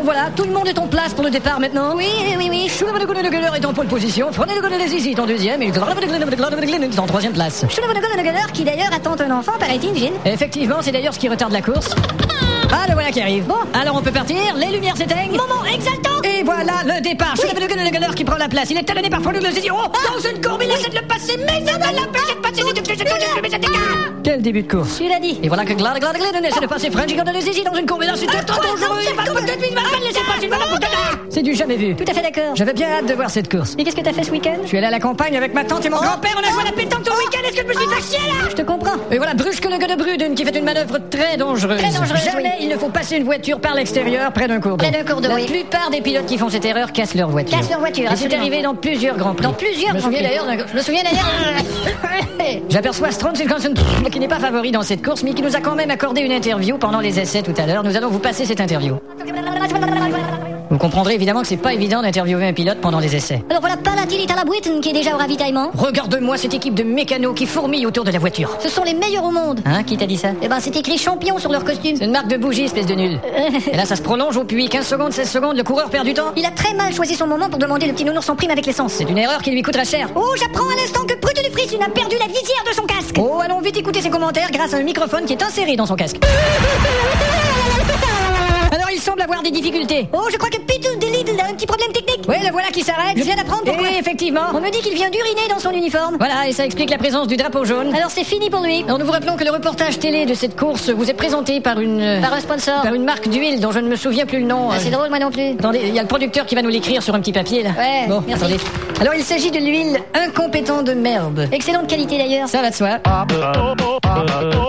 voilà, tout le monde est en place pour le départ maintenant. Oui. Le Guller est en pole position. Prenez le Guller ici, est en deuxième. Et est en troisième place. Le Guller qui d'ailleurs attend un enfant, paraît-il, Gilles. Effectivement, c'est d'ailleurs ce qui retarde la course. Ah, le voilà qui arrive. Bon. Alors on peut partir, les lumières s'éteignent. Moment exaltant. Et voilà le départ. Oui. Le Guller qui prend la place. Il est talonné par Frodo le Zizi. Oh, dans une courbe, il essaie de le passer, mais ça va l'empêcher de passer. Quel début de course. Tu l'as dit. Et voilà que Glad essaie de passer Frenchie le Zizi dans une courbe. Et là, c'est trop dangereux. Il va peut-être le laisser passer. C'est du jamais vu. Tout à fait d'accord. J'avais bien hâte de voir cette course. Et qu'est-ce que t'as fait ce week-end? Je suis allé à la campagne avec ma tante et mon grand-père. On a joué à la pétanque tout le week-end. Est-ce que je me suis fait chier là? Je te comprends. Et voilà Brusque le gars de Bruden qui fait une manœuvre très dangereuse. Jamais il ne faut passer une voiture par l'extérieur près d'un cours d'eau. La plupart des pilotes qui font cette erreur cassent leur voiture. Et c'est arrivé dans plusieurs grands prix. Je me souviens d'ailleurs. J'aperçois Strong Silconson qui n'est pas favori dans cette course mais qui nous a quand même accordé une interview pendant les essais tout à l'heure. Nous allons vous passer cette interview. Vous comprendrez évidemment que c'est pas évident d'interviewer un pilote pendant les essais. Alors voilà Palatil Talabuiten qui est déjà au ravitaillement. Regarde-moi cette équipe de mécanos qui fourmille autour de la voiture. Ce sont les meilleurs au monde. Hein, qui t'a dit ça? Eh ben c'est écrit champion sur leur costume. C'est une marque de bougie, espèce de nul. Et là ça se prolonge au puits, 15 secondes, 16 secondes, le coureur perd du temps. Il a très mal choisi son moment pour demander le petit nounours en prime avec l'essence. C'est une erreur qui lui coûtera cher. Oh, j'apprends à l'instant que Brutulufrisun a perdu la visière de son casque. Oh, allons vite écouter ses commentaires grâce à un microphone qui est inséré dans son casque. Alors il semble avoir des difficultés. Oh, je crois que Pitou Delidle a un petit problème technique. Oui, le voilà qui s'arrête. Je viens d'apprendre pourquoi. Oui, effectivement. On me dit qu'il vient d'uriner dans son uniforme. Voilà, et ça explique la présence du drapeau jaune. Alors c'est fini pour lui. Alors nous vous rappelons que le reportage télé de cette course vous est présenté par un sponsor. Par une marque d'huile dont je ne me souviens plus le nom. Ah, c'est drôle, moi non plus. Attendez, il y a le producteur qui va nous l'écrire sur un petit papier là. Ouais, bon, merci. Attendez. Alors il s'agit de l'huile incompétent de merde. Excellente qualité d'ailleurs. Ça va de soi.